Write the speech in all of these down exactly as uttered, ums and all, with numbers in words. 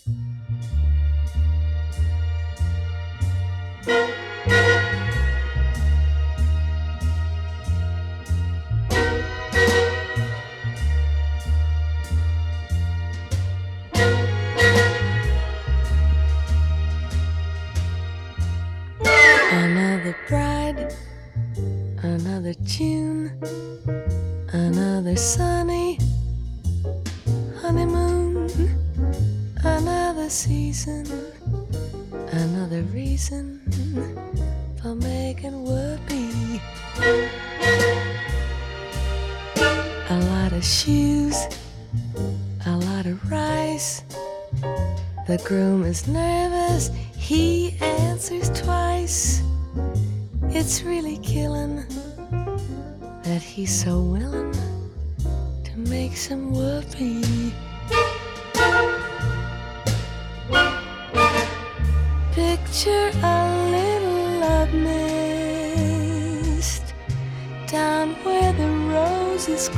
Another bride, another tune, another sunny honeymoon, another season, another reason for making whoopee. A lot of shoes, a lot of rice. The groom is nervous, he answers twice. It's really killing that he's so willing to make some whoopee. Picture a little love nest down where the roses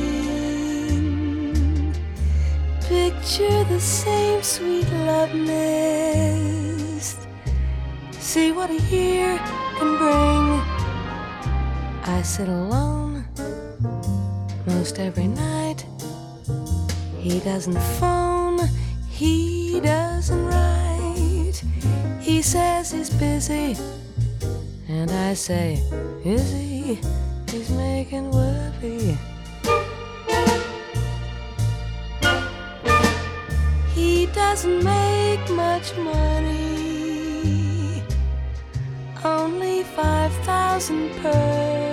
cling. Picture the same sweet love nest. See what a year can bring. I sit alone most every night. He doesn't phone, he doesn't write. He says he's busy, and I say, is he? He's making whoopee. He doesn't make much money, only five thousand per.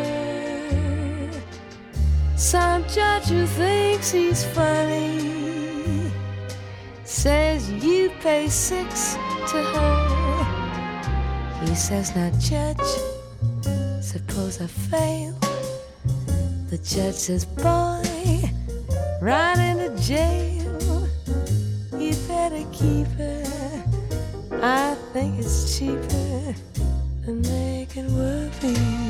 Some judge who thinks he's funny says you pay six to her. He says, now judge, suppose I fail. The judge says, boy, right into jail. You better keep her, I think it's cheaper than making whoopee.